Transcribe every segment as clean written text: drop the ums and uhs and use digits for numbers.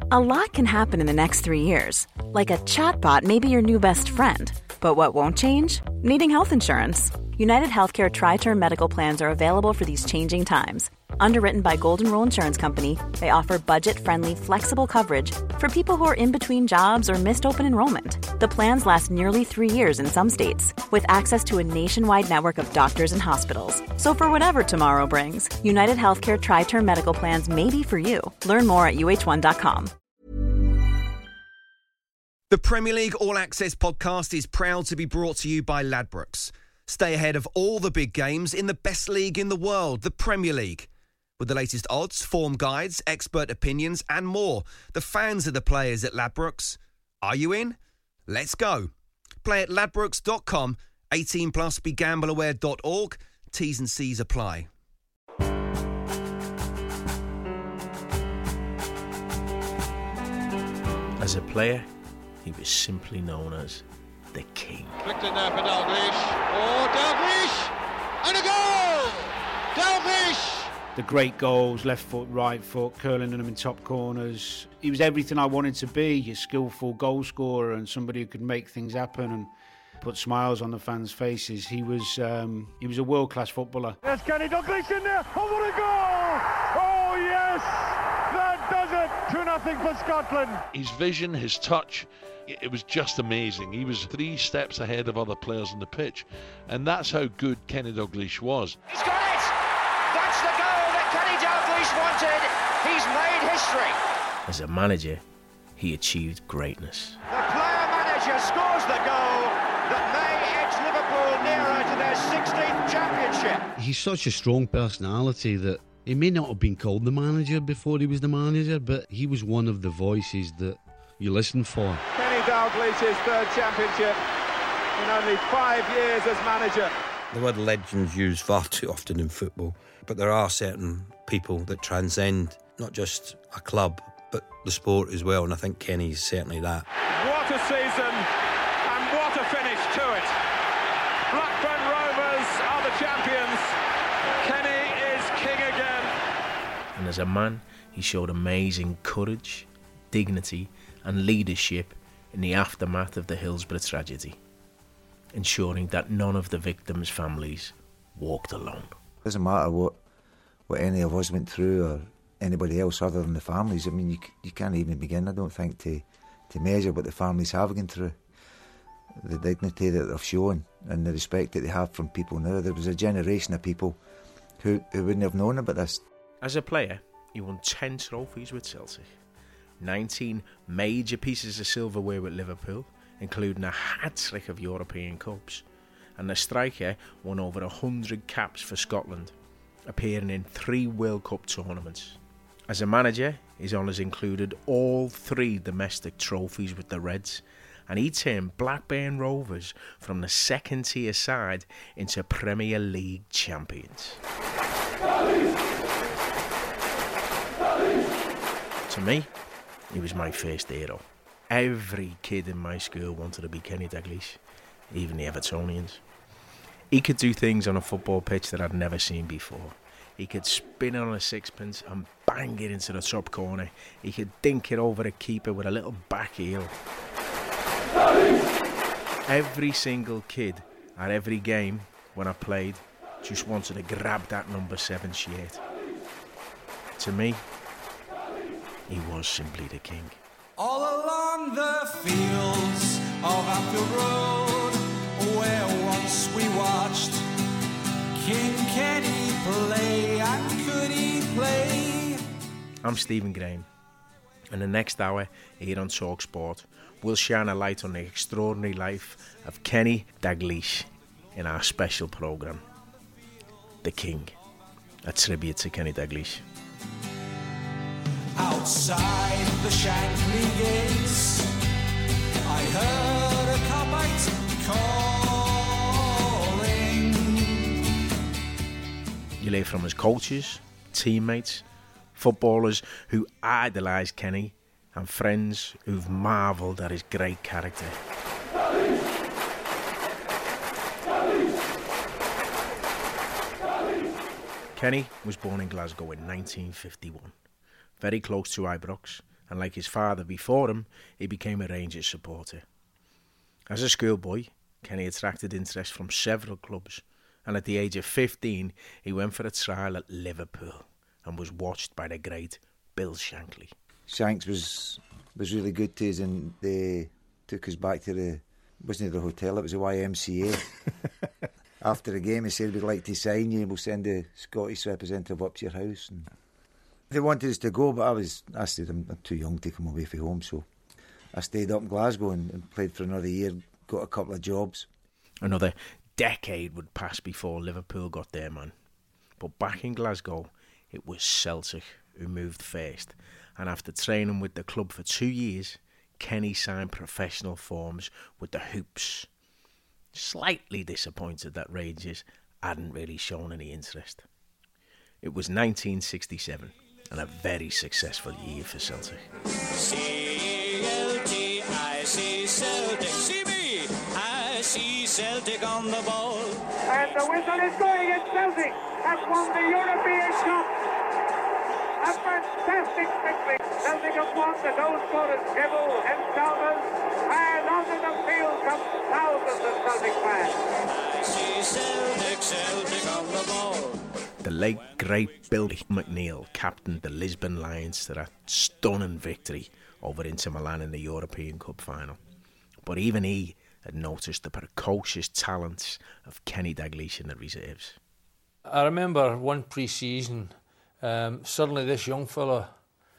A lot can happen in the next 3 years. Like a chatbot may be your new best friend. But what won't change? Needing health insurance. United Healthcare Tri-Term Medical Plans are available for these changing times. Underwritten by Golden Rule Insurance Company, they offer budget-friendly, flexible coverage for people who are in between jobs or missed open enrollment. The plans last nearly 3 years in some states, with access to a nationwide network of doctors and hospitals. So for whatever tomorrow brings, United Healthcare Tri-Term Medical Plans may be for you. Learn more at uh1.com. The Premier League All Access podcast is proud to be brought to you by Ladbrokes. Stay ahead of all the big games in the best league in the world, the Premier League. With the latest odds, form guides, expert opinions and more, the fans are the players at Ladbrokes. Are you in? Let's go. Play at ladbrokes.com, 18 plus, begambleaware.org. T's and C's apply. As a player, he was simply known as the King. Flicked in there for Dalglish. Oh, Dalglish! And a goal! Dalglish! The great goals, left foot, right foot, curling them in top corners. He was everything I wanted to be, a skillful goal scorer and somebody who could make things happen and put smiles on the fans' faces. He was a world-class footballer. There's Kenny Dalglish in there. Oh, what a goal! Oh, yes! That does it! 2-0 for Scotland. His vision, his touch, it was just amazing. He was 3 steps ahead of other players on the pitch. And that's how good Kenny Dalglish was. He's got it! That's the goal that Kenny Dalglish wanted. He's made history. As a manager, he achieved greatness. The player-manager scores the goal that may edge Liverpool nearer to their 16th championship. He's such a strong personality that he may not have been called the manager before he was the manager, but he was one of the voices that you listen for. Kenny Dalglish's 3rd championship in only 5 years as manager. The word legend's used far too often in football, but there are certain people that transcend not just a club, but the sport as well, and I think Kenny's certainly that. What a season, and what a finish to it. Blackburn Rovers are the champions. Kenny is king again. And as a man, he showed amazing courage, dignity and leadership in the aftermath of the Hillsborough tragedy, ensuring that none of the victims' families walked alone. It doesn't matter what any of us went through or anybody else other than the families. I mean, you can't even begin, I don't think, to measure what the families have gone through. The dignity that they've shown and the respect that they have from people now. There was a generation of people who wouldn't have known about this. As a player, he won 10 trophies with Celtic, 19 major pieces of silverware with Liverpool, including a hat-trick of European Cups, and the striker won over 100 caps for Scotland, appearing in 3 World Cup tournaments. As a manager, his honours included all 3 domestic trophies with the Reds, and he turned Blackburn Rovers from the second-tier side into Premier League champions. To me, he was my first hero. Every kid in my school wanted to be Kenny Dalglish, even the Evertonians. He could do things on a football pitch that I'd never seen before. He could spin it on a sixpence and bang it into the top corner. He could dink it over a keeper with a little back heel. Every single kid at every game when I played just wanted to grab that number 7 shirt. To me, he was simply the king. All along the fields of Anfield Road, where once we watched King Kenny play, and could he play? I'm Stephen Graham, and the next hour here on TalkSport, we'll shine a light on the extraordinary life of Kenny Dalglish in our special programme, The King, a tribute to Kenny Dalglish. Outside the Shankly gates, I heard a cowbite calling. You'll hear from his coaches, teammates, footballers who idolised Kenny, and friends who've marvelled at his great character. Kenny was born in Glasgow in 1951, very close to Ibrox, and like his father before him, he became a Rangers supporter. As a schoolboy, Kenny attracted interest from several clubs, and at the age of 15, he went for a trial at Liverpool and was watched by the great Bill Shankly. Shanks was really good to us, and they took us back to wasn't it the hotel, it was the YMCA. After the game, he said, we'd like to sign you and we'll send the Scottish representative up to your house. And they wanted us to go, but I said, I'm too young to come away from home, so I stayed up in Glasgow and played for another year, got a couple of jobs. Another decade would pass before Liverpool got their man. But back in Glasgow, it was Celtic who moved first, and after training with the club for 2 years, Kenny signed professional forms with the Hoops. Slightly disappointed that Rangers hadn't really shown any interest. It was 1967 and a very successful year for Celtic. C-E-L-T-I-C Celtic. See me, I see Celtic on the ball. And the whistle is going at Celtic has won the European Cup. A fantastic victory. Celtic have won the goal scorers, Kibble and Chalmers, and onto the field come thousands of Celtic fans. I see Celtic, Celtic on the ball. The late great Bill McNeil captained the Lisbon Lions to that stunning victory over Inter Milan in the European Cup final. But even he had noticed the precocious talents of Kenny Dalglish in the reserves. I remember one pre-season, suddenly this young fella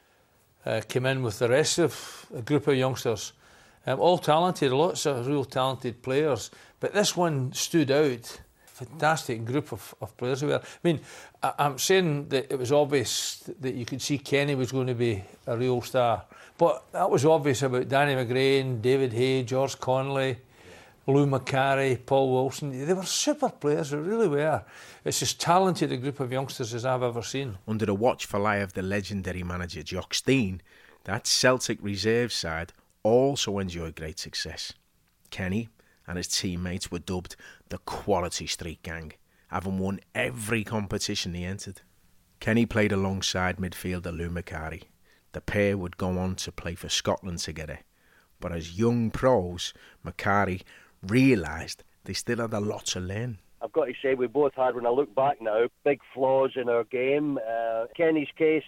came in with the rest of a group of youngsters, all talented, lots of real talented players, but this one stood out. Fantastic group of players we were. I mean, I'm saying that it was obvious that you could see Kenny was going to be a real star, but that was obvious about Danny McGrain, David Hay, George Connolly, Lou Macari, Paul Wilson. They were super players, they really were. It's as talented a group of youngsters as I've ever seen. Under the watchful eye of the legendary manager Jock Stein, that Celtic reserve side also enjoyed great success. Kenny and his teammates were dubbed the Quality Street Gang, having won every competition they entered. Kenny played alongside midfielder Lou Macari. The pair would go on to play for Scotland together, but as young pros, Macari realised they still had a lot to learn. I've got to say, we both had, when I look back now, big flaws in our game. Kenny's case,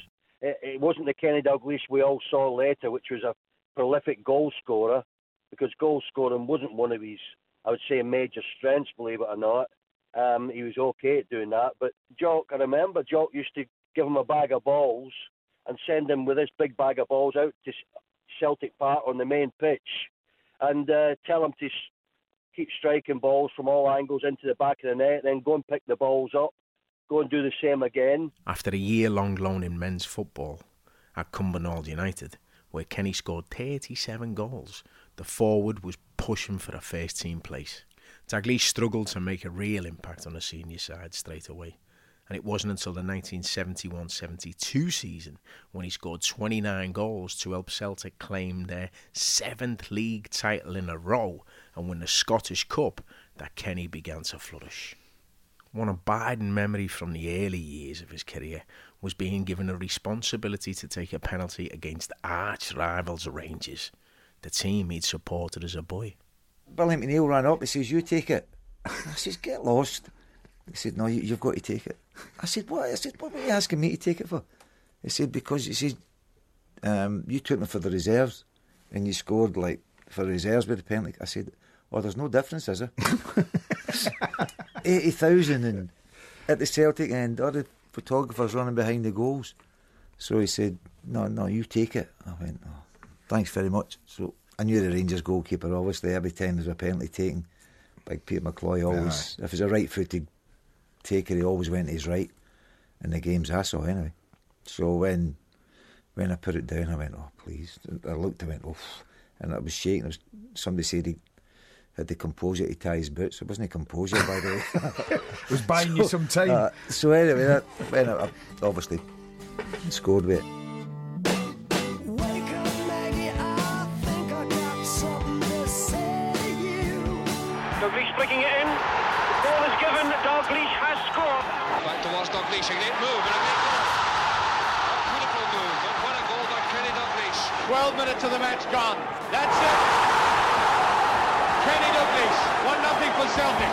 it wasn't the Kenny Dalglish we all saw later, which was a prolific goal scorer, because goal scoring wasn't one of his, I would say, major strengths, believe it or not. He was okay at doing that. But Jock, I remember Jock used to give him a bag of balls and send him with this big bag of balls out to Celtic Park on the main pitch and tell him to keep striking balls from all angles into the back of the net, then go and pick the balls up, go and do the same again. After a year-long loan in men's football at Cumbernauld United, where Kenny scored 37 goals, the forward was pushing for a first-team place. Dalglish struggled to make a real impact on the senior side straight away, and it wasn't until the 1971-72 season when he scored 29 goals to help Celtic claim their 7th league title in a row and win the Scottish Cup that Kenny began to flourish. One abiding memory from the early years of his career was being given a responsibility to take a penalty against arch-rivals Rangers, the team he'd supported as a boy. Billy McNeil ran up, he says, you take it. I says, get lost. He said, no, you've got to take it. I said, what? What were you asking me to take it for? He said, because he said, you took me for the reserves and you scored like for the reserves with the penalty. I said, oh, there's no difference, is there? 80,000 and at the Celtic end, all the photographers running behind the goals. So he said, no, you take it. I went, oh, thanks very much. So I knew the Rangers goalkeeper, obviously, every time there was a penalty taken, Big Peter McCloy always, if it was a right-footed taker, he always went to his right in the games I saw anyway. So when I put it down, I went, oh, please. I looked, I went, oh, and I was shaking. Somebody said he had the composure to tie his boots. It wasn't a composure, by the way. It was buying you some time. So anyway, when I obviously scored with it. Dalglish flicking it in. The ball is given. Dalglish has scored. Back towards Dalglish. A great move and a great goal. A beautiful move. But what a goal by Kenny Dalglish. 12 minutes of the match gone. That's it. Kenny Dalglish, 1-0 for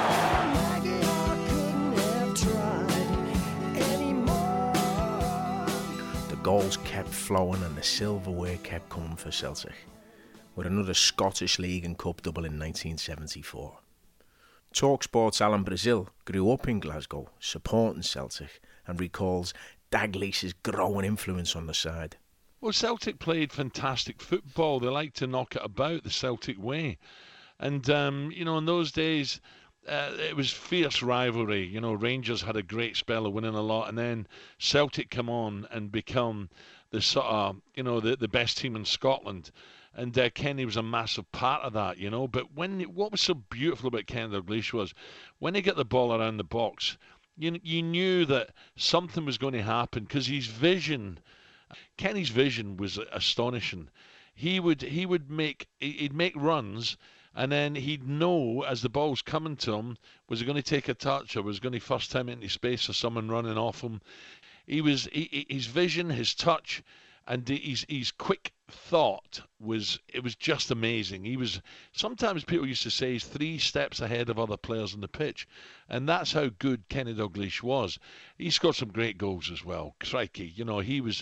Celtic. The goals kept flowing and the silverware kept coming for Celtic, with another Scottish League and Cup double in 1974. TalkSport's Alan Brazil grew up in Glasgow, supporting Celtic, and recalls Dalglish's growing influence on the side. Well, Celtic played fantastic football. They liked to knock it about the Celtic way. And, in those days, it was fierce rivalry. Rangers had a great spell of winning a lot, and then Celtic come on and become the sort of, the best team in Scotland. And Kenny was a massive part of that, But what was so beautiful about Kenny Dalglish was when he got the ball around the box, you knew that something was going to happen because Kenny's vision was astonishing. He'd make runs, and then he'd know as the ball's coming to him, was he going to take a touch or was going to first time into space or someone running off him. His vision, his touch, and his quick thought was just amazing. Sometimes people used to say he's 3 steps ahead of other players on the pitch, and that's how good Kenny Dalglish was. He scored some great goals as well. Crikey, he was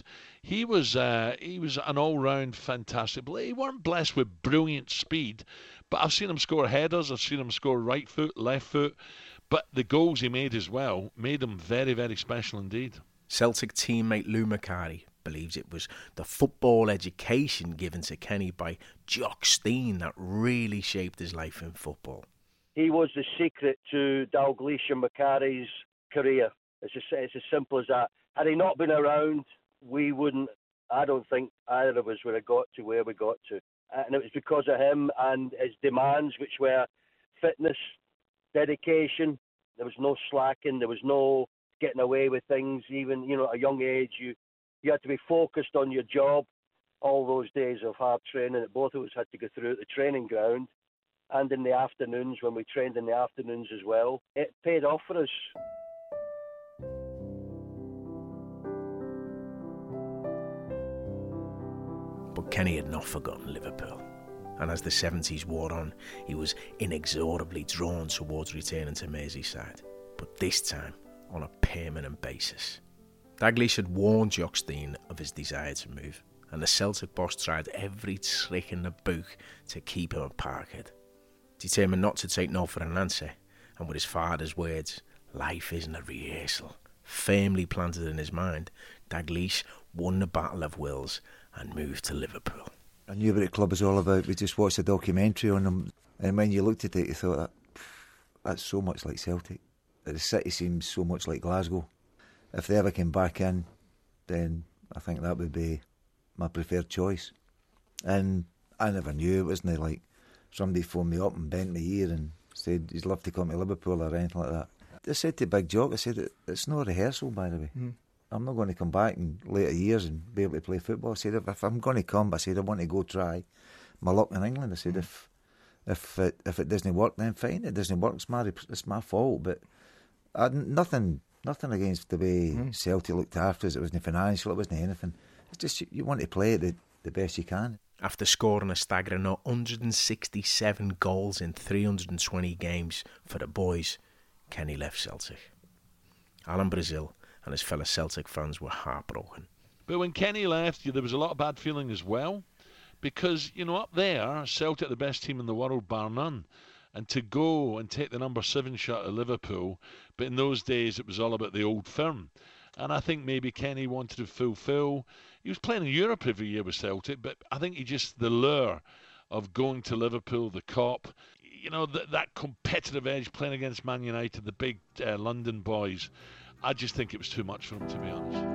an all-round fantastic player. He weren't blessed with brilliant speed, but I've seen him score headers, I've seen him score right foot, left foot, but the goals he made as well made him very, very special indeed. Celtic teammate Lou Macari believes it was the football education given to Kenny by Jock Stein that really shaped his life in football. He was the secret to Dalglish and Macari's career. It's as simple as that. Had he not been around, I don't think either of us would have got to where we got to. And it was because of him and his demands, which were fitness, dedication. There was no slacking. There was no getting away with things. Even, at a young age, you had to be focused on your job. All those days of hard training that both of us had to go through at the training ground and in the afternoons when we trained in the afternoons as well. It paid off for us. But Kenny had not forgotten Liverpool, and as the 70s wore on, he was inexorably drawn towards returning to Merseyside, but this time on a permanent basis. Dalglish had warned Jock Stein of his desire to move, and the Celtic boss tried every trick in the book to keep him at Parkhead. Determined not to take no for an answer, and with his father's words, "Life isn't a rehearsal," firmly planted in his mind, Dalglish won the Battle of Wills and moved to Liverpool. I knew what the club was all about. We just watched a documentary on them, and when you looked at it, you thought, that's so much like Celtic. The city seems so much like Glasgow. If they ever came back in, then I think that would be my preferred choice. And I never knew. It wasn't like somebody phoned me up and bent my ear and said he'd love to come to Liverpool or anything like that. I said to Big Jock, I said, it's no rehearsal, by the way. I'm not going to come back in later years and be able to play football. I said, if I'm going to come, I said, I want to go try my luck in England. I said, if it doesn't work, then fine. It doesn't work, it's my fault. But nothing against the way Celtic looked after us. It wasn't financial, it wasn't anything. It's just you want to play it the best you can. After scoring a staggering 167 goals in 320 games for the boys, Kenny left Celtic. Alan Brazil and his fellow Celtic fans were heartbroken. But when Kenny left, there was a lot of bad feeling as well, because, up there, Celtic the best team in the world, bar none. And to go and take the number 7 shot at Liverpool, but in those days it was all about the old firm. And I think maybe Kenny wanted to fulfil. He was playing in Europe every year with Celtic, but I think the lure of going to Liverpool, the Kop, that competitive edge playing against Man United, the big London boys, I just think it was too much for him, to be honest.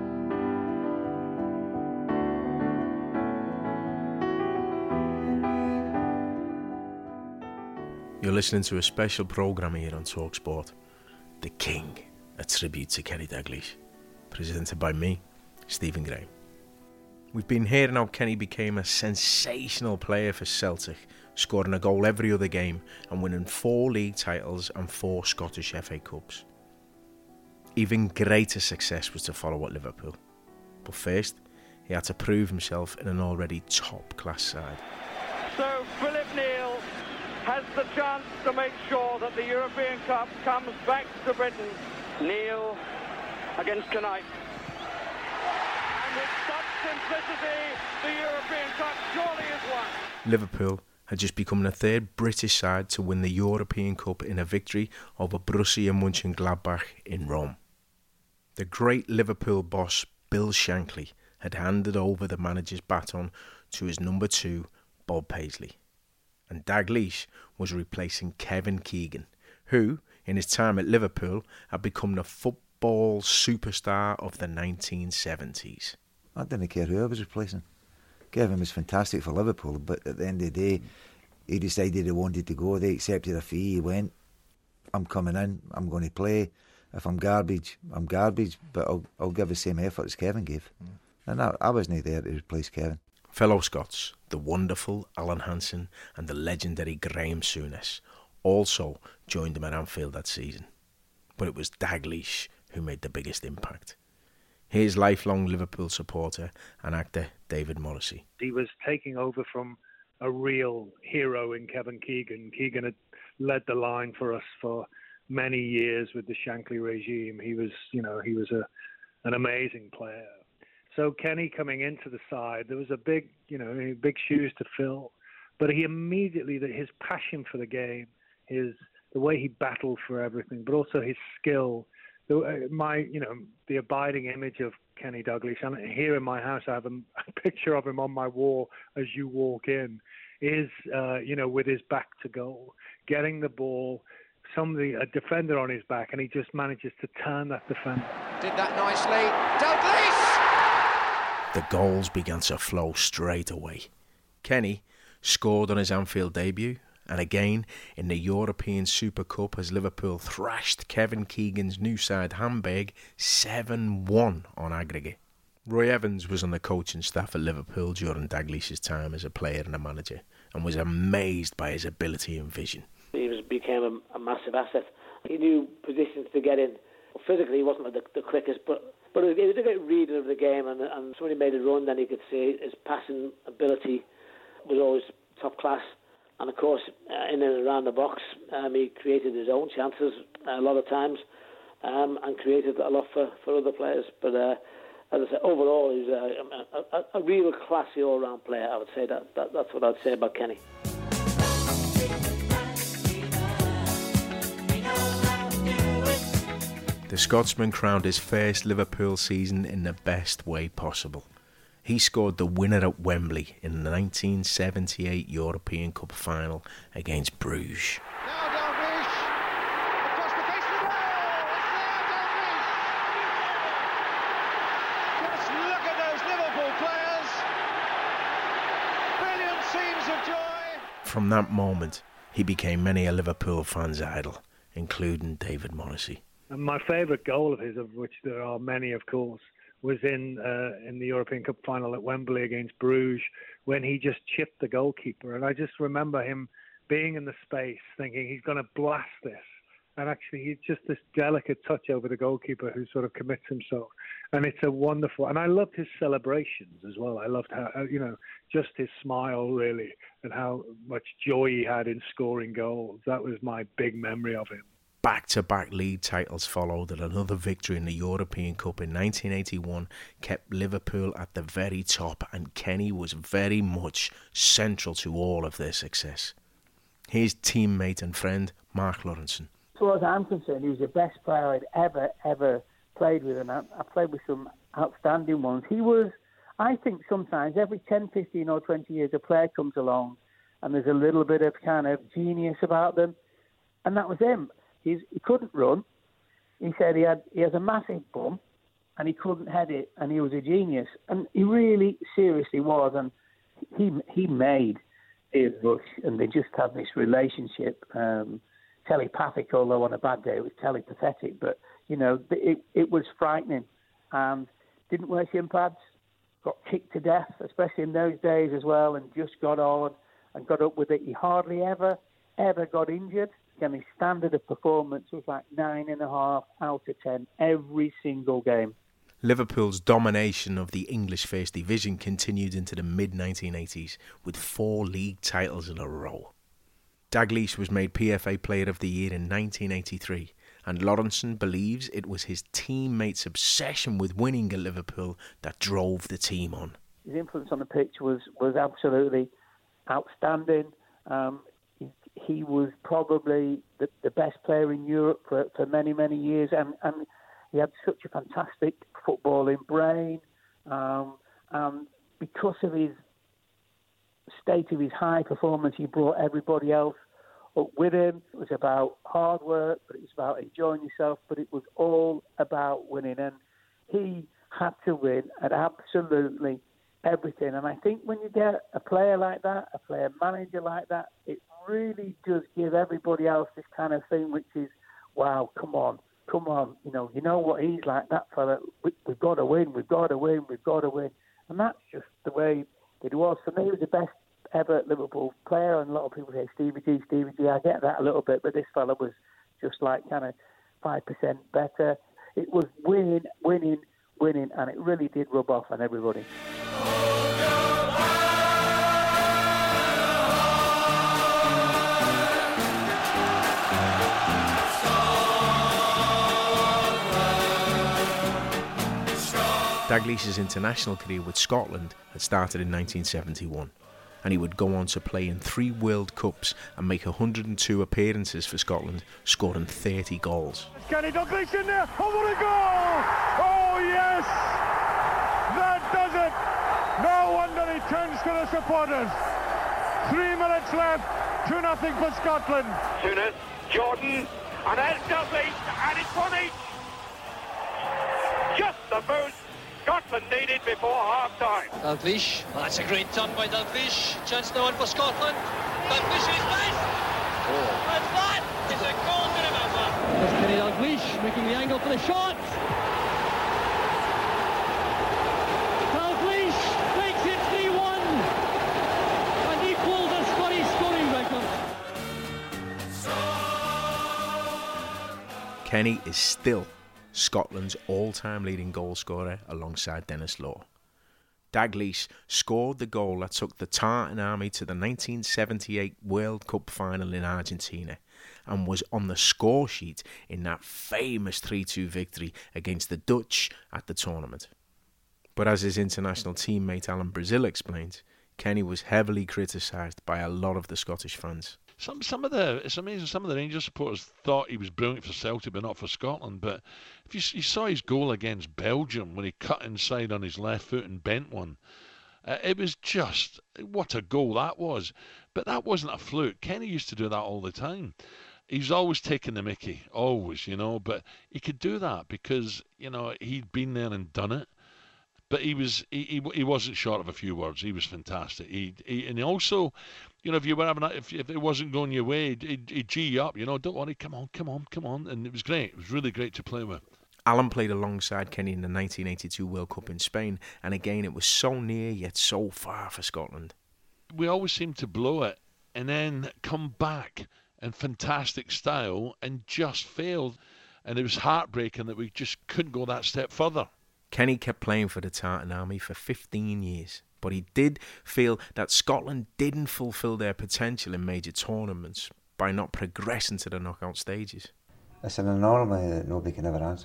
You're listening to a special programme here on TalkSport, The King, a tribute to Kenny Dalglish, presented by me, Stephen Graham. We've been hearing how Kenny became a sensational player for Celtic, scoring a goal every other game and winning 4 league titles and 4 Scottish FA Cups. Even greater success was to follow at Liverpool. But first, he had to prove himself in an already top-class side. So Philip Neal has the chance to make sure that the European Cup comes back to Britain. Neal against Knight. And with such simplicity, the European Cup surely is won. Liverpool had just become the third British side to win the European Cup in a victory over Borussia Mönchengladbach in Rome. The great Liverpool boss Bill Shankly had handed over the manager's baton to his number 2, Bob Paisley. And Dalglish was replacing Kevin Keegan, who, in his time at Liverpool, had become the football superstar of the 1970s. I didn't care who I was replacing. Kevin was fantastic for Liverpool, but at the end of the day, he decided he wanted to go. They accepted a fee. He went. I'm coming in. I'm going to play. If I'm garbage, I'm garbage, but I'll give the same effort as Kevin gave. And I wasn't there to replace Kevin. Fellow Scots, the wonderful Alan Hansen and the legendary Graham Souness also joined him at Anfield that season. But it was Dalglish who made the biggest impact. Here's lifelong Liverpool supporter and actor David Morrissey. He was taking over from a real hero in Kevin Keegan. Keegan had led the line for us for many years with the Shankly regime. He was an amazing player. So Kenny coming into the side, there was a big shoes to fill. But he immediately, his passion for the game, the way he battled for everything, but also his skill. The abiding image of Kenny Dalglish, and here in my house I have a picture of him on my wall as you walk in, is with his back to goal, getting the ball, a defender on his back, and he just manages to turn that defender. Did that nicely, Dalglish! The goals began to flow straight away. Kenny scored on his Anfield debut, and again in the European Super Cup as Liverpool thrashed Kevin Keegan's new side Hamburg 7-1 on aggregate. Roy Evans was on the coaching staff at Liverpool during Dalglish's time as a player and a manager, and was amazed by his ability and vision. He became a massive asset. He knew positions to get in. Physically, he wasn't the quickest, but he was a great reader of the game, and somebody made a run, then you could see his passing ability was always top class. And of course, in and around the box, he created his own chances a lot of times, and created a lot for other players. But as I said, overall, he was a real classy all-round player. I would say that's what I'd say about Kenny. The Scotsman crowned his first Liverpool season in the best way possible. He scored the winner at Wembley in the 1978 European Cup final against Bruges. Now Dalglish, across the face of the goal, it's there, Dalglish! Just look at those Liverpool players! Brilliant scenes of joy! From that moment, he became many a Liverpool fan's idol, including David Morrissey. And my favourite goal of his, of which there are many, of course, was in the European Cup final at Wembley against Bruges, when he just chipped the goalkeeper. And I just remember him being in the space thinking he's going to blast this. And actually, he's just this delicate touch over the goalkeeper who sort of commits himself. And it's a wonderful... And I loved his celebrations as well. I loved how, just his smile, really, and how much joy he had in scoring goals. That was my big memory of him. Back-to-back league titles followed, and another victory in the European Cup in 1981 kept Liverpool at the very top, and Kenny was very much central to all of their success. His teammate and friend, Mark Lawrenson. As far as I'm concerned, he was the best player I'd ever played with, and I played with some outstanding ones. He was, I think sometimes, every 10, 15 or 20 years, a player comes along and there's a little bit of kind of genius about them, and that was him. He couldn't run. He said he has a massive bum, and he couldn't head it, and he was a genius. And he really, seriously was. And he made Ian Rush, and they just had this relationship, telepathic, although on a bad day it was telepathetic. But, it was frightening. And didn't wear shin pads, got kicked to death, especially in those days as well, and just got on and got up with it. He hardly ever got injured. And his standard of performance was like 9.5 out of 10 every single game. Liverpool's domination of the English First Division continued into the mid-1980s with 4 league titles in a row. Dalglish was made PFA Player of the Year in 1983, and Lawrenson believes it was his teammates' obsession with winning at Liverpool that drove the team on. His influence on the pitch was absolutely outstanding. He was probably the best player in Europe for many, many years, and he had such a fantastic footballing brain. And because of his state of his high performance, he brought everybody else up with him. It was about hard work, but it was about enjoying yourself, but it was all about winning. And he had to win at absolutely everything. And I think when you get a player like that, a player manager like that, it really does give everybody else this kind of thing, which is, wow, come on, you know what he's like, that fella. We've got to win. And that's just the way it was. For me, he was the best ever Liverpool player, and a lot of people say Stevie G. I get that a little bit, but this fella was just like kind of 5% better. It was winning, and it really did rub off on everybody. Dalglish's international career with Scotland had started in 1971, and he would go on to play in 3 World Cups and make 102 appearances for Scotland, scoring 30 goals. Kenny Dalglish in there, oh what a goal! Oh yes! That does it! No wonder he turns to the supporters. 3 minutes left, 2-0 for Scotland. Souness, Jordan, and there's Dalglish, and it's 1-each. Just the boost Scotland needed before half-time. Dalglish, well, that's a great turn by Dalglish. Chance now on for Scotland. Dalglish is best. Oh. And that is a goal to remember. There's Kenny Dalglish making the angle for the shot. Dalglish makes it 3-1 and equals the Scottish scoring record. Kenny is still Scotland's all-time leading goal scorer alongside Denis Law. Dalglish scored the goal that took the Tartan Army to the 1978 World Cup final in Argentina and was on the score sheet in that famous 3-2 victory against the Dutch at the tournament. But as his international teammate Alan Brazil explained, Kenny was heavily criticised by a lot of the Scottish fans. It's amazing, some of the Rangers supporters thought he was brilliant for Celtic but not for Scotland. But if you saw his goal against Belgium when he cut inside on his left foot and bent one, it was just, what a goal that was. But that wasn't a fluke. Kenny used to do that all the time. He's always taking the mickey, always, but he could do that because, he'd been there and done it. But he wasn't short of a few words. He was fantastic. And he also, if you were having if it wasn't going your way, he'd G you up. Don't worry, come on, and it was great. It was really great to play with. Alan played alongside Kenny in the 1982 World Cup in Spain, and again it was so near yet so far for Scotland. We always seemed to blow it and then come back in fantastic style and just failed, and it was heartbreaking that we just couldn't go that step further. Kenny kept playing for the Tartan Army for 15 years, but he did feel that Scotland didn't fulfil their potential in major tournaments by not progressing to the knockout stages. It's an anomaly that nobody can ever answer.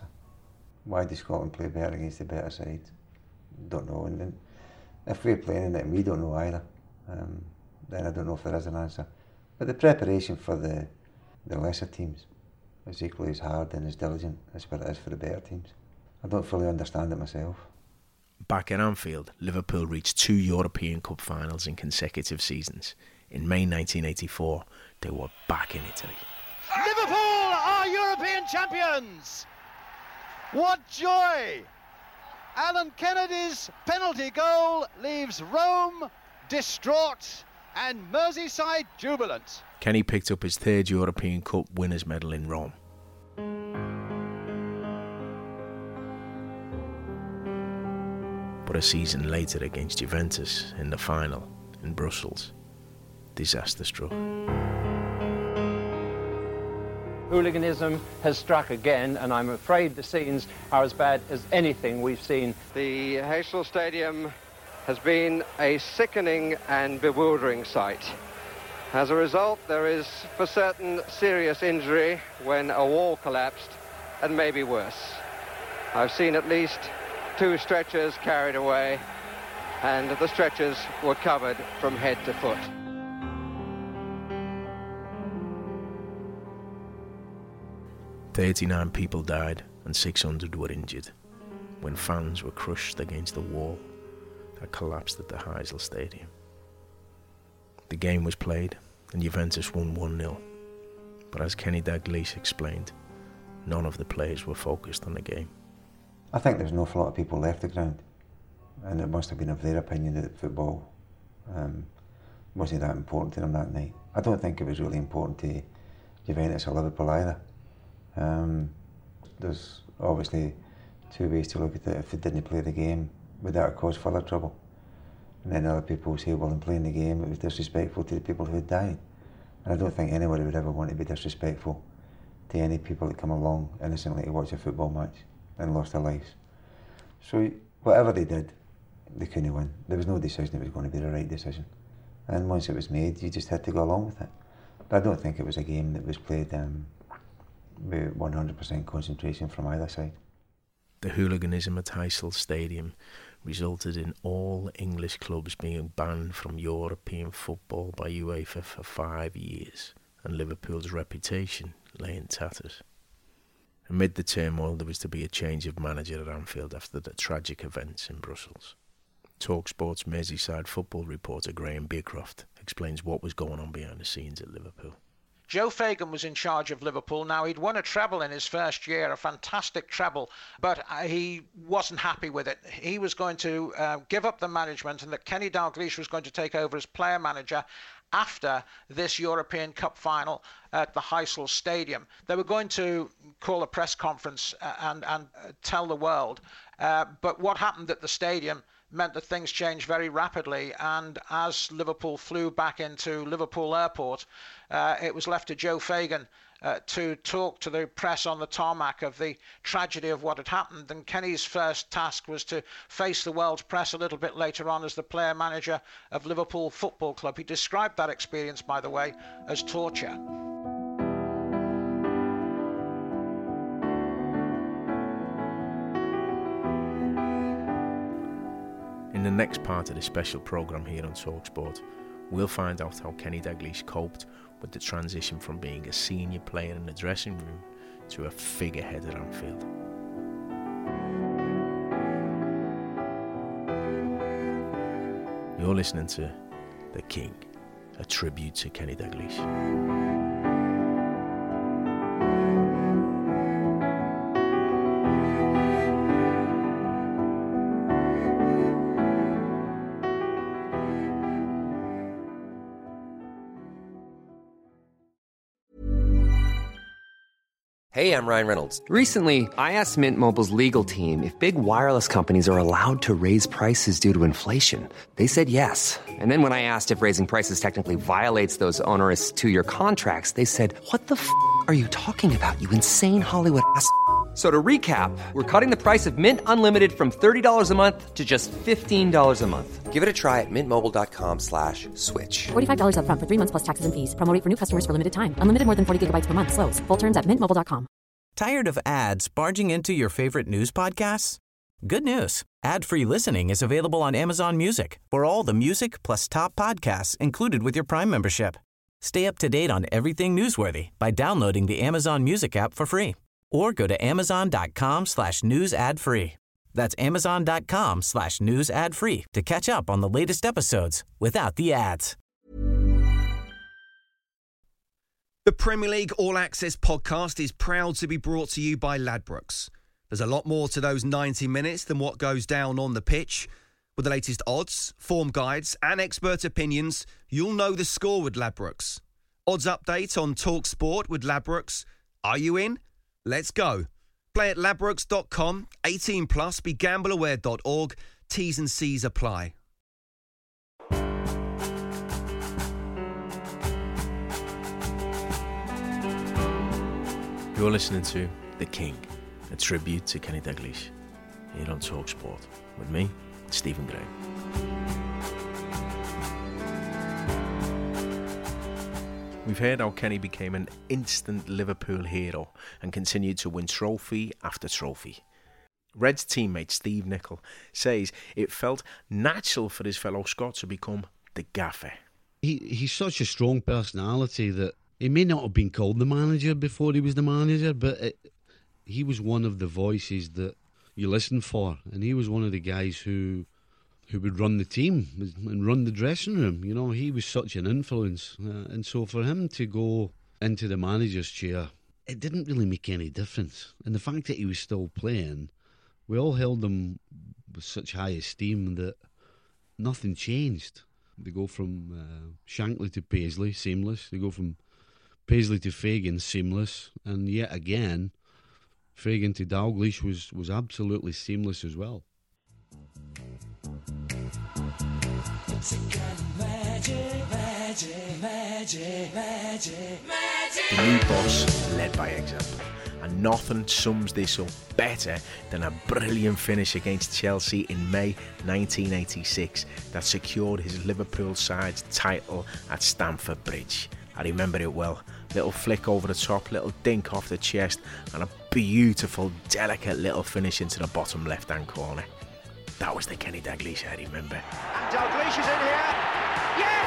Why does Scotland play better against the better side? Don't know. And if we're playing in it and we don't know either, then I don't know if there is an answer. But the preparation for the lesser teams is equally as hard and as diligent as what it is for the better teams. I don't fully understand it myself. Back at Anfield, Liverpool reached 2 European Cup finals in consecutive seasons. In May 1984, they were back in Italy. Liverpool are European champions! What joy! Alan Kennedy's penalty goal leaves Rome distraught and Merseyside jubilant. Kenny picked up his 3rd European Cup winners' medal in Rome. But a season later against Juventus in the final in Brussels, disaster struck. Hooliganism has struck again, and I'm afraid the scenes are as bad as anything we've seen. The Heysel Stadium has been a sickening and bewildering sight. As a result, there is for certain serious injury when a wall collapsed, and maybe worse. I've seen at least 2 stretchers carried away, and the stretchers were covered from head to foot. "39 people died and 600 were injured when fans were crushed against the wall that collapsed at the Heysel Stadium. The game was played and Juventus won 1-0, but as Kenny Dalglish explained, none of the players were focused on the game. I think there's an awful lot of people left the ground, and it must have been of their opinion that football wasn't that important to them that night. I don't think it was really important to Juventus or Liverpool either. There's obviously 2 ways to look at it. If they didn't play the game, would that have caused further trouble? And then other people say, well, in playing the game, it was disrespectful to the people who had died. And I don't think anybody would ever want to be disrespectful to any people that come along innocently to watch a football match and lost their lives. So whatever they did, they couldn't win. There was no decision that was going to be the right decision. And once it was made, you just had to go along with it. But I don't think it was a game that was played with 100% concentration from either side. The hooliganism at Heysel Stadium resulted in all English clubs being banned from European football by UEFA for 5 years, and Liverpool's reputation lay in tatters. Amid the turmoil, there was to be a change of manager at Anfield after the tragic events in Brussels. TalkSport's Merseyside football reporter Graham Beecroft explains what was going on behind the scenes at Liverpool. Joe Fagan was in charge of Liverpool. Now, he'd won a treble in his first year, a fantastic treble, but he wasn't happy with it. He was going to give up the management, and that Kenny Dalglish was going to take over as player manager after this European Cup final at the Heysel Stadium. They were going to call a press conference and tell the world, but what happened at the stadium meant that things changed very rapidly, and as Liverpool flew back into Liverpool Airport, it was left to Joe Fagan to talk to the press on the tarmac of the tragedy of what had happened. And Kenny's first task was to face the world's press a little bit later on as the player manager of Liverpool Football Club. He described that experience, by the way, as torture. In the next part of the special programme here on TalkSport, we'll find out how Kenny Dalglish coped with the transition from being a senior player in the dressing room to a figurehead at Anfield. You're listening to The King, a tribute to Kenny Dalglish. Hey, I'm Ryan Reynolds. Recently, I asked Mint Mobile's legal team if big wireless companies are allowed to raise prices due to inflation. They said yes. And then when I asked if raising prices technically violates those onerous 2-year contracts, they said, "What the f*** are you talking about, you insane Hollywood ass?" So to recap, we're cutting the price of Mint Unlimited from $30 a month to just $15 a month. Give it a try at mintmobile.com/switch. $45 up front for 3 months plus taxes and fees. Promo rate for new customers for limited time. Unlimited more than 40 gigabytes per month. Slows full terms at mintmobile.com. Tired of ads barging into your favorite news podcasts? Good news. Ad-free listening is available on Amazon Music for all the music plus top podcasts included with your Prime membership. Stay up to date on everything newsworthy by downloading the Amazon Music app for free. Or go to amazon.com/news ad free. That's amazon.com/news ad free to catch up on the latest episodes without the ads. The Premier League All Access podcast is proud to be brought to you by Ladbrokes. There's a lot more to those 90 minutes than what goes down on the pitch. With the latest odds, form guides and expert opinions, you'll know the score with Ladbrokes. Odds update on TalkSport with Ladbrokes. Are you in? Let's go. Play at ladbrokes.com, 18 plus, begambleaware.org. T's and C's apply. You're listening to The King, a tribute to Kenny Dalglish, here on TalkSport, with me, Stephen Graham. We've heard how Kenny became an instant Liverpool hero and continued to win trophy after trophy. Reds teammate Steve Nicol says it felt natural for his fellow Scot to become the gaffer. He's such a strong personality that he may not have been called the manager before he was the manager, but he was one of the voices that you listen for, and he was one of the guys who would run the team and run the dressing room. You know, he was such an influence, and so for him to go into the manager's chair, it didn't really make any difference. And the fact that he was still playing, we all held him with such high esteem that nothing changed. They go from Shankly to Paisley, seamless. They go from Paisley to Fagan, seamless. And yet again, Fagan to Dalglish was absolutely seamless as well. It's a kind of magic, magic, magic, magic, magic. The new boss led by example, and nothing sums this up better than a brilliant finish against Chelsea in May 1986 that secured his Liverpool side's title at Stamford Bridge. I remember it well. Little flick over the top, little dink off the chest, and a beautiful, delicate little finish into the bottom left-hand corner. That was the Kenny Dalglish I remember. And Dalglish is in here. Yes!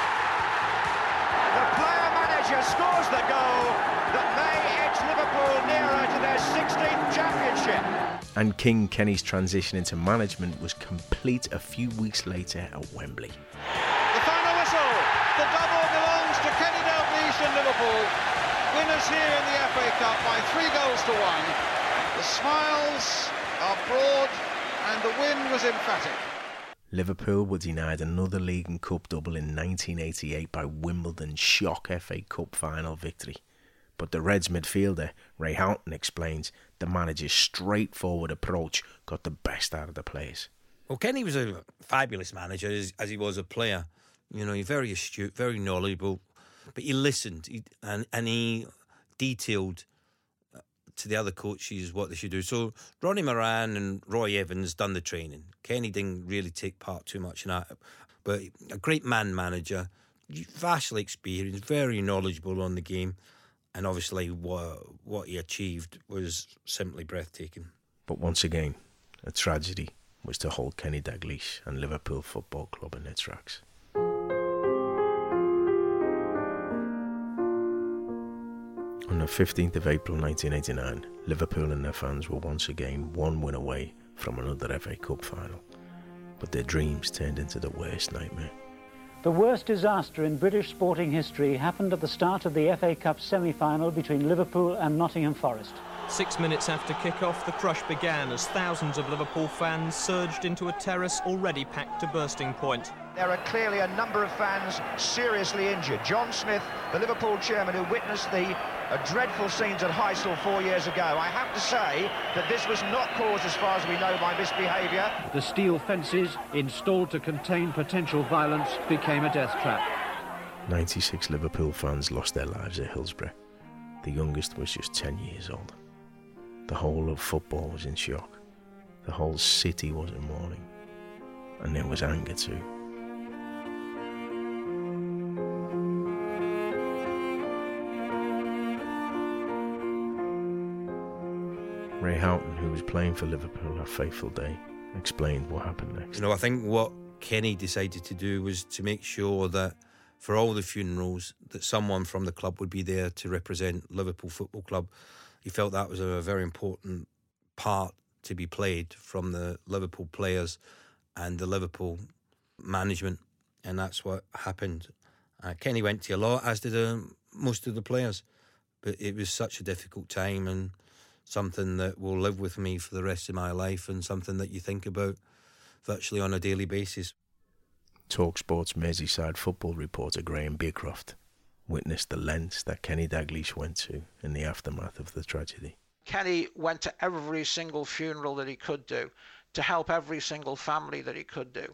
The player-manager scores the goal that may edge Liverpool nearer to their 16th championship. And King Kenny's transition into management was complete a few weeks later at Wembley. The final whistle. The double belongs to Kenny Dalglish and Liverpool. Winners here in the FA Cup by 3-1. The smiles are broad and the win was emphatic. Liverpool were denied another League and Cup double in 1988 by Wimbledon's shock FA Cup final victory. But the Reds midfielder, Ray Houghton, explains the manager's straightforward approach got the best out of the players. Well, Kenny was a fabulous manager as he was a player. You know, he's very astute, very knowledgeable, but he listened and he detailed to the other coaches what they should do. So Ronnie Moran and Roy Evans done the training. Kenny didn't really take part too much in that, but a great man manager, vastly experienced, very knowledgeable on the game, and obviously what he achieved was simply breathtaking. But once again, a tragedy was to hold Kenny Dalglish and Liverpool Football Club in their tracks. On the 15th of April 1989, Liverpool and their fans were once again one win away from another FA Cup final. But their dreams turned into the worst nightmare. The worst disaster in British sporting history happened at the start of the FA Cup semi-final between Liverpool and Nottingham Forest. 6 minutes after kick-off, the crush began as thousands of Liverpool fans surged into a terrace already packed to bursting point. There are clearly a number of fans seriously injured. John Smith, the Liverpool chairman who witnessed the dreadful scenes at Heysel 4 years ago. I have to say that this was not caused, as far as we know, by misbehaviour. The steel fences installed to contain potential violence became a death trap. 96 Liverpool fans lost their lives at Hillsborough. The youngest was just 10 years old. The whole of football was in shock. The whole city was in mourning. And there was anger too. Ray Houghton, who was playing for Liverpool that fateful day, explained what happened next. You know, I think what Kenny decided to do was to make sure that for all the funerals that someone from the club would be there to represent Liverpool Football Club. He felt that was a very important part to be played from the Liverpool players and the Liverpool management, and that's what happened. Kenny went to a lot, as did most of the players, but it was such a difficult time and something that will live with me for the rest of my life and something that you think about virtually on a daily basis. TalkSport's Merseyside football reporter Graham Beecroft witnessed the lengths that Kenny Dalglish went to in the aftermath of the tragedy. Kenny went to every single funeral that he could do, to help every single family that he could do.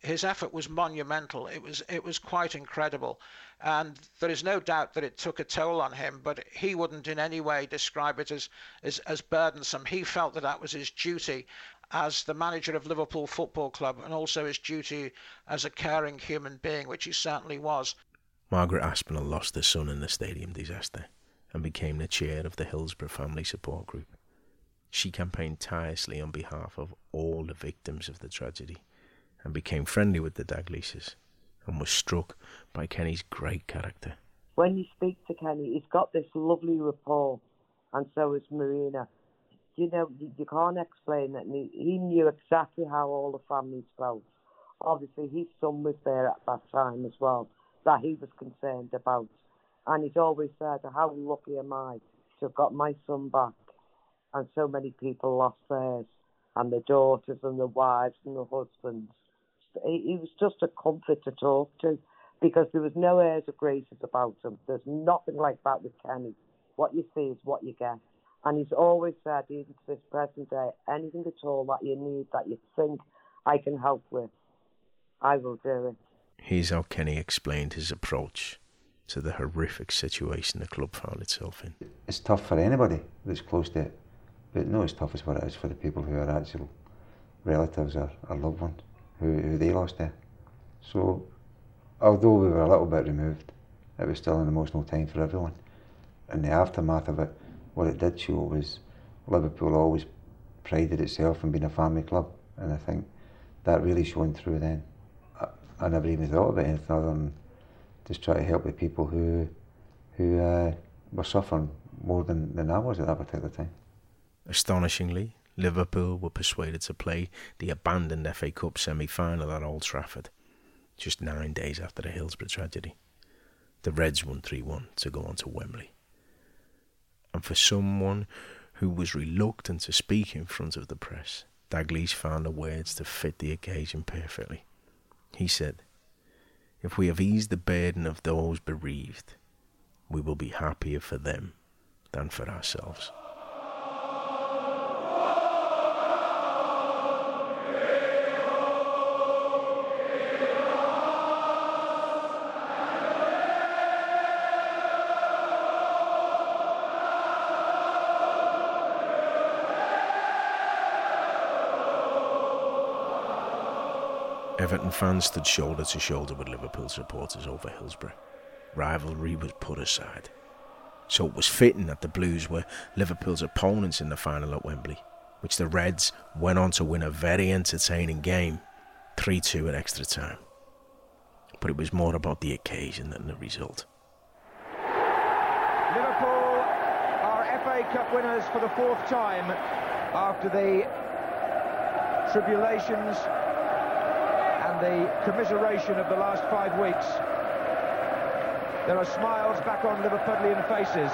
his effort was monumental. It was quite incredible, and there is no doubt that it took a toll on him. But he wouldn't in any way describe it as burdensome. He felt that was his duty as the manager of Liverpool Football Club, and also his duty as a caring human being, which he certainly was. Margaret Aspinall lost her son in the stadium disaster and became the chair of the Hillsborough Family Support Group. She campaigned tirelessly on behalf of all the victims of the tragedy and became friendly with the Dalgleises and was struck by Kenny's great character. When you speak to Kenny, he's got this lovely rapport, and so is Marina. You know, you can't explain it. And he knew exactly how all the families felt. Obviously, his son was there at that time as well, that he was concerned about. And he's always said, how lucky am I to have got my son back? And so many people lost theirs, and the daughters and the wives and the husbands. He was just a comfort to talk to, because there was no airs of graces about him. There's nothing like that with Kenny. What you see is what you get. And he's always said, even to this present day, anything at all that you need, that you think I can help with, I will do it. Here's how Kenny explained his approach to the horrific situation the club found itself in. It's tough for anybody that's close to it, but not as tough as what it is for the people who are actual relatives or loved ones who they lost there. So, although we were a little bit removed, it was still an emotional time for everyone. In the aftermath of it, what it did show was Liverpool always prided itself on being a family club, and I think that really shone through then. I never even thought about anything other than just try to help the people who were suffering more than I was at that particular time. Astonishingly, Liverpool were persuaded to play the abandoned FA Cup semi-final at Old Trafford, just 9 days after the Hillsborough tragedy. The Reds won 3-1 to go on to Wembley. And for someone who was reluctant to speak in front of the press, Dalglish found the words to fit the occasion perfectly. He said, "If we have eased the burden of those bereaved, we will be happier for them than for ourselves." Everton fans stood shoulder to shoulder with Liverpool supporters over Hillsborough. Rivalry was put aside. So it was fitting that the Blues were Liverpool's opponents in the final at Wembley, which the Reds went on to win a very entertaining game, 3-2 at extra time. But it was more about the occasion than the result. Liverpool are FA Cup winners for the fourth time after the tribulations and the commiseration of the last 5 weeks. There are smiles back on Liverpudlian faces.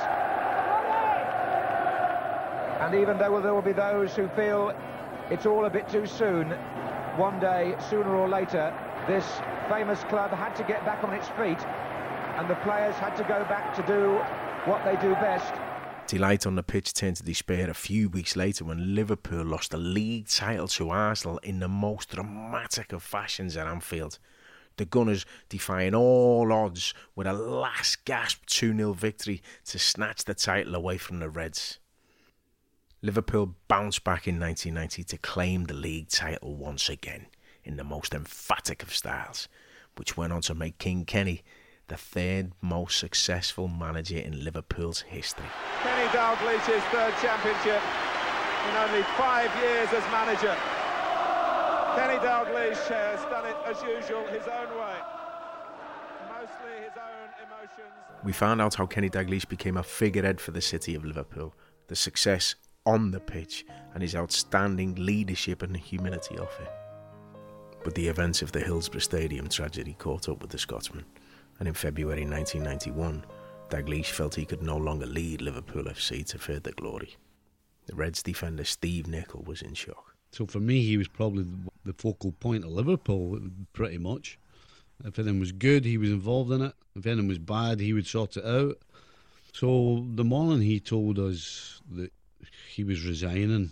And even though there will be those who feel it's all a bit too soon, one day, sooner or later, this famous club had to get back on its feet, and the players had to go back to do what they do best. Delight on the pitch turned to despair a few weeks later when Liverpool lost the league title to Arsenal in the most dramatic of fashions at Anfield. The Gunners defying all odds with a last-gasp 2-0 victory to snatch the title away from the Reds. Liverpool bounced back in 1990 to claim the league title once again in the most emphatic of styles, which went on to make King Kenny the third most successful manager in Liverpool's history. Kenny Dalglish's third championship in only 5 years as manager. Kenny Dalglish has done it as usual, his own way. Mostly his own emotions. We found out how Kenny Dalglish became a figurehead for the city of Liverpool, the success on the pitch and his outstanding leadership and humility of it. But the events of the Hillsborough Stadium tragedy caught up with the Scotsman, and in February 1991, Dalglish felt he could no longer lead Liverpool FC to further glory. The Reds defender Steve Nicol was in shock. So for me, he was probably the focal point of Liverpool, pretty much. If anything was good, he was involved in it. If anything was bad, he would sort it out. So the morning he told us that he was resigning,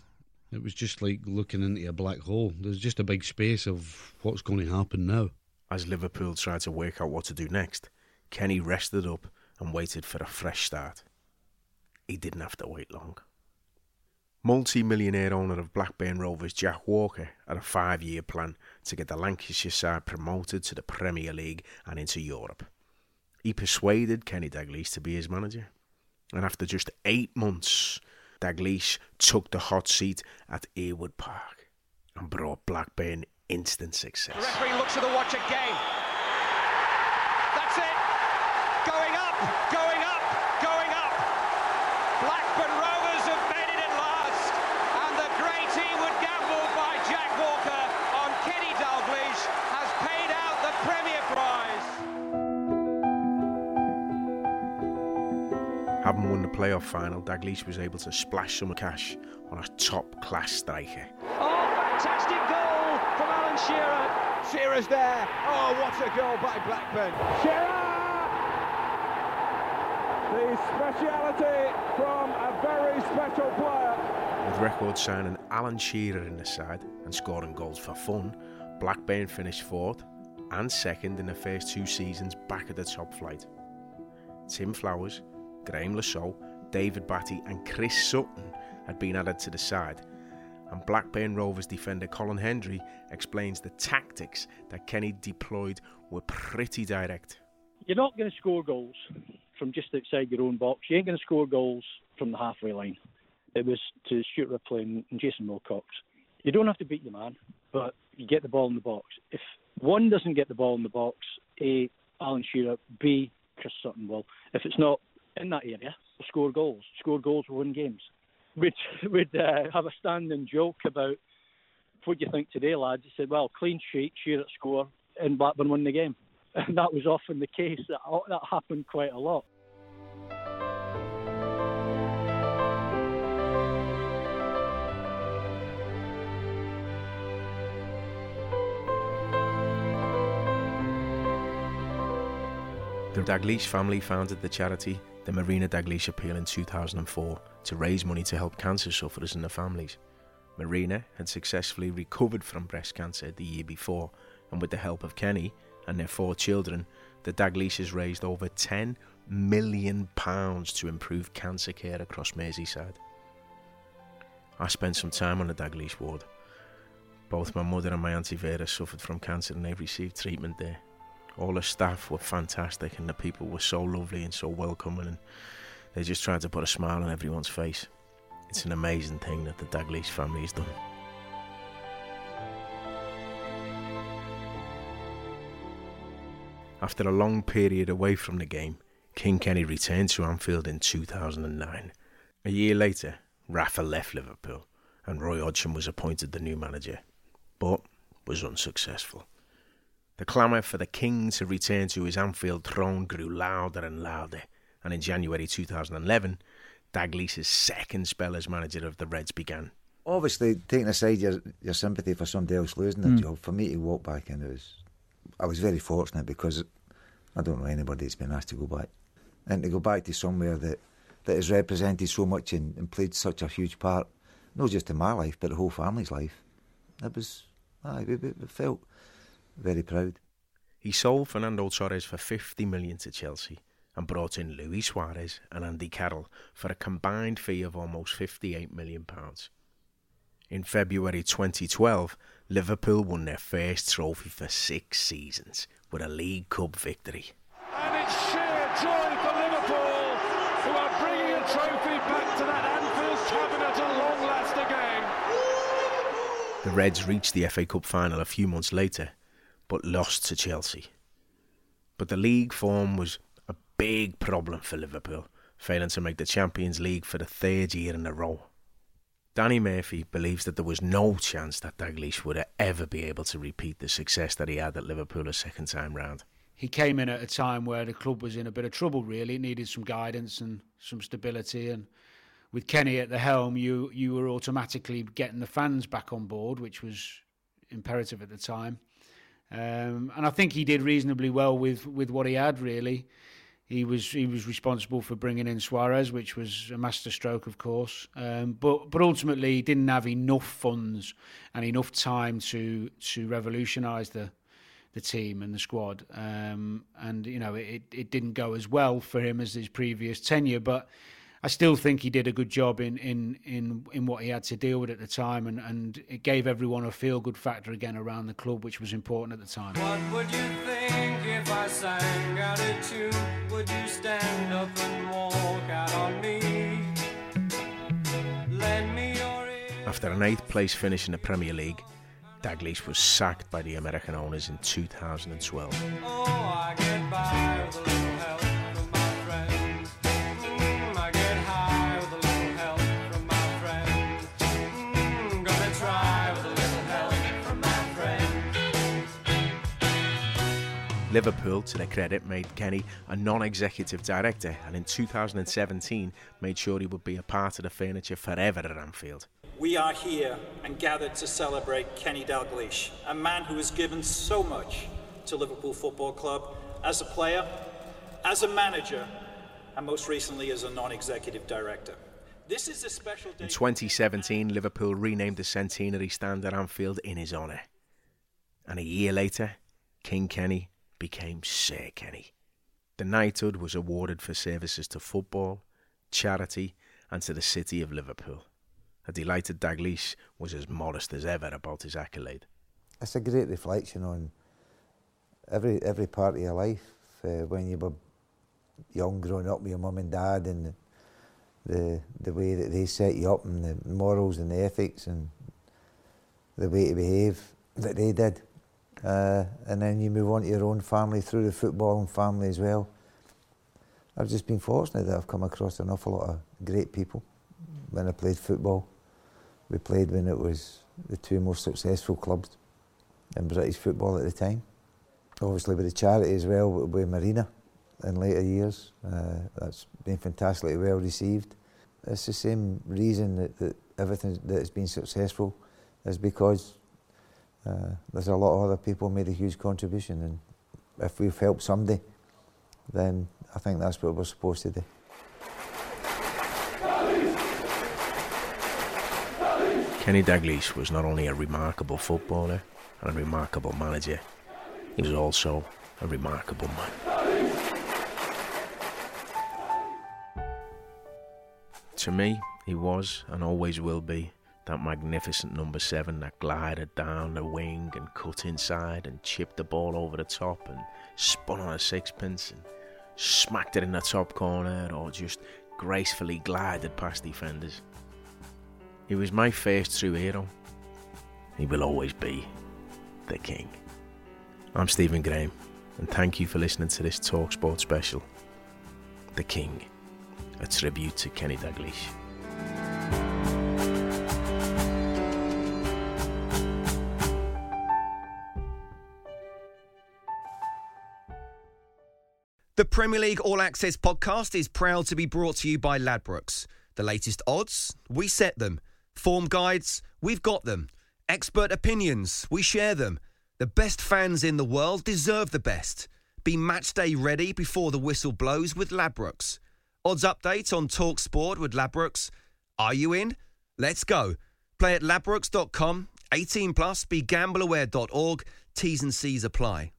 It was just like looking into a black hole. There's just a big space of what's going to happen now. As Liverpool tried to work out what to do next, Kenny rested up and waited for a fresh start. He didn't have to wait long. Multi-millionaire owner of Blackburn Rovers, Jack Walker, had a 5-year plan to get the Lancashire side promoted to the Premier League and into Europe. He persuaded Kenny Dalglish to be his manager. And after just 8 months, Dalglish took the hot seat at Ewood Park and brought Blackburn instant success. The referee looks at the watch again. That's it. Going up, going up, going up. Blackburn Rovers have made it at last. And the great Ewood gamble by Jack Walker on Kenny Dalglish has paid out the Premier Prize. Having won the playoff final, Dalglish was able to splash some cash on a top-class striker. Oh, fantastic goal from Alan Shearer. Shearer's there. Oh, what a goal by Blackburn. Shearer! The speciality from a very special player. With record signing Alan Shearer in the side and scoring goals for fun, Blackburn finished 4th and 2nd in the first 2 seasons back at the top flight. Tim Flowers, Graham Lasso, David Batty and Chris Sutton had been added to the side, and Blackburn Rovers defender Colin Hendry explains the tactics that Kenny deployed were pretty direct. You're not going to score goals from just outside your own box. You ain't going to score goals from the halfway line. It was to Stuart Ripley and Jason Wilcox. You don't have to beat your man, but you get the ball in the box. If one doesn't get the ball in the box, A, Alan Shearer, B, Chris Sutton will. If it's not in that area, we'll score goals. Score goals will win games. We'd have a standing joke about, what do you think today, lads? He said, well, clean sheet, Shearer score, and Blackburn win the game. And that was often the case. That happened quite a lot. The Dalglish family founded the charity the Marina Dalglish Appeal in 2004 to raise money to help cancer sufferers and their families. Marina had successfully recovered from breast cancer the year before, and with the help of Kenny and their 4 children, the Dalglishes raised over £10 million to improve cancer care across Merseyside. I spent some time on the Dalglish ward. Both my mother and my Auntie Vera suffered from cancer and they've received treatment there. All the staff were fantastic and the people were so lovely and so welcoming, and they just tried to put a smile on everyone's face. It's an amazing thing that the Dalglish family has done. After a long period away from the game, King Kenny returned to Anfield in 2009. A year later, Rafa left Liverpool and Roy Hodgson was appointed the new manager, but was unsuccessful. The clamour for the King to return to his Anfield throne grew louder and louder, and in January 2011, Dalglish's second spell as manager of the Reds began. Obviously, taking aside your sympathy for somebody else losing their job, for me to walk back in, I was very fortunate because I don't know anybody that's been asked to go back. And to go back to somewhere that has represented so much and played such a huge part, not just in my life, but the whole family's life. We felt very proud. He sold Fernando Torres for $50 million to Chelsea and brought in Luis Suarez and Andy Carroll for a combined fee of almost £58 million. In February 2012, Liverpool won their first trophy for 6 seasons with a League Cup victory. And it's sheer joy for Liverpool, who are bringing a trophy back to that Anfield cabinet at long last again. The Reds reached the FA Cup final a few months later, but lost to Chelsea. But the league form was a big problem for Liverpool, failing to make the Champions League for the 3rd year in a row. Danny Murphy believes that there was no chance that Dalglish would ever be able to repeat the success that he had at Liverpool a second time round. He came in at a time where the club was in a bit of trouble, really. It needed some guidance and some stability, and with Kenny at the helm, you were automatically getting the fans back on board, which was imperative at the time. And I think he did reasonably well with what he had, really. He was responsible for bringing in Suarez, which was a masterstroke, of course. But ultimately, he didn't have enough funds and enough time to revolutionise the team and the squad. And it didn't go as well for him as his previous tenure. But I still think he did a good job in what he had to deal with at the time, and it gave everyone a feel-good factor again around the club, which was important at the time. What would you think if I sang out a tune? Would you stand up and walk out on me? Lend me your ear. After an 8th place finish in the Premier League, Dalglish was sacked by the American owners in 2012. Oh, I get by with a little help from my friends. I get high with a little help from my friends. Gonna try with a little help from my friends. Liverpool, to their credit, made Kenny a non-executive director, and in 2017 made sure he would be a part of the furniture forever at Anfield. We are here and gathered to celebrate Kenny Dalglish, a man who has given so much to Liverpool Football Club as a player, as a manager, and most recently as a non-executive director. This is a special day. In 2017, Liverpool renamed the centenary stand at Anfield in his honour. And a year later, King Kenny became Sir Kenny. The knighthood was awarded for services to football, charity, and to the city of Liverpool. A delighted Dalglish was as modest as ever about his accolade. It's a great reflection on every part of your life, when you were young, growing up with your mum and dad, and the way that they set you up, and the morals and the ethics and the way to behave that they did. And then you move on to your own family through the footballing family as well. I've just been fortunate that I've come across an awful lot of great people when I played football. We played when it was the two most successful clubs in British football at the time. Obviously with the charity as well, with Marina in later years. That's been fantastically well received. It's the same reason that everything that has been successful is because there's a lot of other people made a huge contribution, and if we've helped somebody, then I think that's what we're supposed to do. Kenny Dalglish was not only a remarkable footballer and a remarkable manager, he was also a remarkable man. To me, he was and always will be that magnificent number 7 that glided down the wing and cut inside and chipped the ball over the top and spun on a sixpence and smacked it in the top corner, or just gracefully glided past defenders. He was my first true hero. He will always be the king. I'm Stephen Graham, and thank you for listening to this TalkSport special, The King, a tribute to Kenny Dalglish. The Premier League All Access podcast is proud to be brought to you by Ladbrokes. The latest odds, we set them. Form guides, we've got them. Expert opinions, we share them. The best fans in the world deserve the best. Be match day ready before the whistle blows with Ladbrokes. Odds update on TalkSport with Ladbrokes. Are you in? Let's go. Play at ladbrokes.com. 18 plus. BeGambleAware.org. T's and C's apply.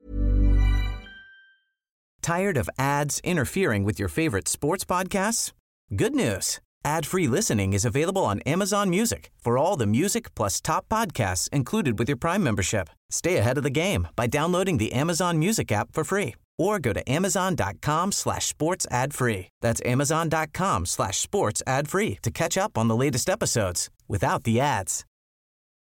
Tired of ads interfering with your favorite sports podcasts? Good news. Ad-free listening is available on Amazon Music for all the music plus top podcasts included with your Prime membership. Stay ahead of the game by downloading the Amazon Music app for free or go to amazon.com/sports ad free. That's amazon.com/sports ad free to catch up on the latest episodes without the ads.